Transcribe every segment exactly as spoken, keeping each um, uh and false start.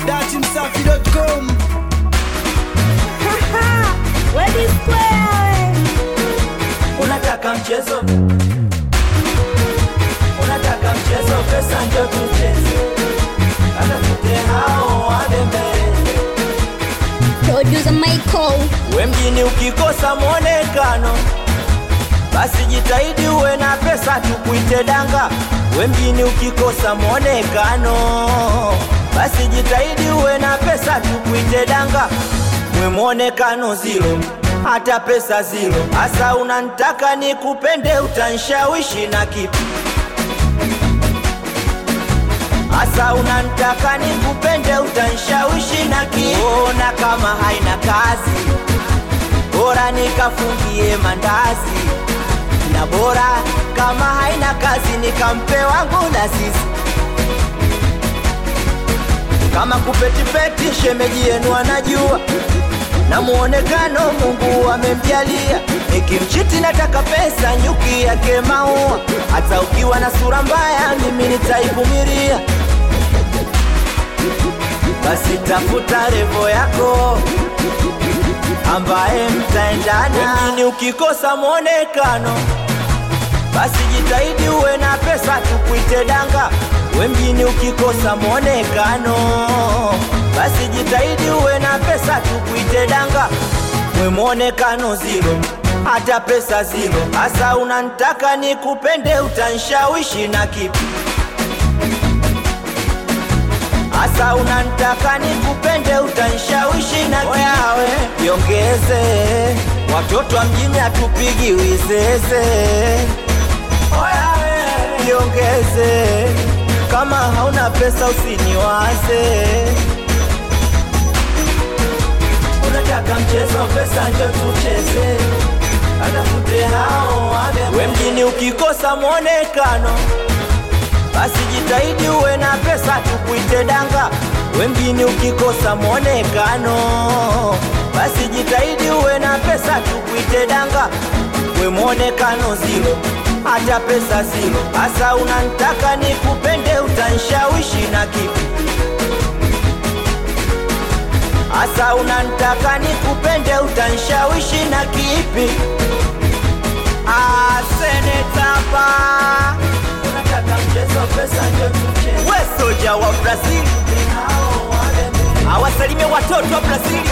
dati msafi dot com. Haha, Wedi Square. Unataka mchezo? Unataka mchezo? Pesa ndio tucheze. Atafute hao wadembele. Producer Michael. We mjini ukikosa mwonekano, basi jitahidi uwe na pesa tukuite danga. We mjini ukikosa mwonekano, basi jitahidi uwe na pesa tukuite danga. Mwe mwonekano zero, hata pesa zero. Asa unanitaka nikupende, utanishawishi na kipi? Asa unanitaka nikupende, utanishawishi na kipi? Ona kama haina kazi, bora nikafungie mandazi. Na bora kama haina kazi nikampe wangu na sisi. Kama kupetipeti shemeji yenu anajua, na muonekano Mungu amemjalia. Nikimchiti nataka pesa, nyuki yake maua. Hata ukiwa na sura mbaya mimi nitaivumilia. Basi tafuta revo yako ambaye mtaendana. Mjini ukikosa mwonekano, basi jitahidi uwe na pesa tukuite danga. We mjini ukikosa mwonekano, basi jitahidi uwe na pesa tukuite danga. Mwe mwonekano zero, hata pesa zero. Asa unanitaka nikupende, utanishawishi na kipi? Asa unanitaka nikupende, utanishawishi na kipi? Oyawe, yongeze, watoto wa mjini hatupigi wizeze. Oyawe, yongeze, kama hauna pesa usiniwaze. Unataka mchezo? Pesa ndio tucheze. Atafute hao wale. We mjini ukikosa mwonekano, basi jitahidi uwe na pesa tukuite danga. We mjini ukikosa mwonekano, basi jitahidi uwe na pesa tukuite danga. We mwonekano zero, hata pesa zero. Asa unanitaka nikupende, utanishawishi na kipi? Asa unanitaka nikupende, utanishawishi na kipi? Ah, senetapa. Unataka mchezo? Pesa ndio tucheze. We soja wa Brazil, awasalimie watoto wa Brazil.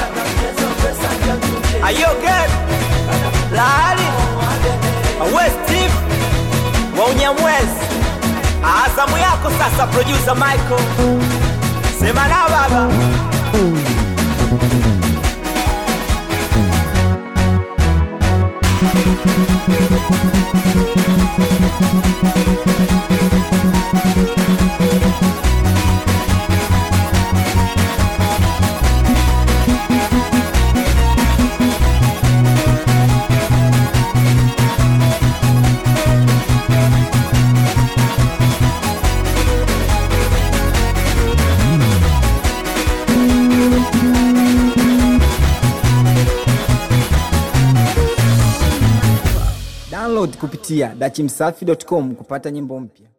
Ayo girl, Lali, we Steve wa Unyamwezi. Azamu yako sasa, producer Michael. Sema na baba. Download kupitia dati msafi dot com kupata nyimbo mpya.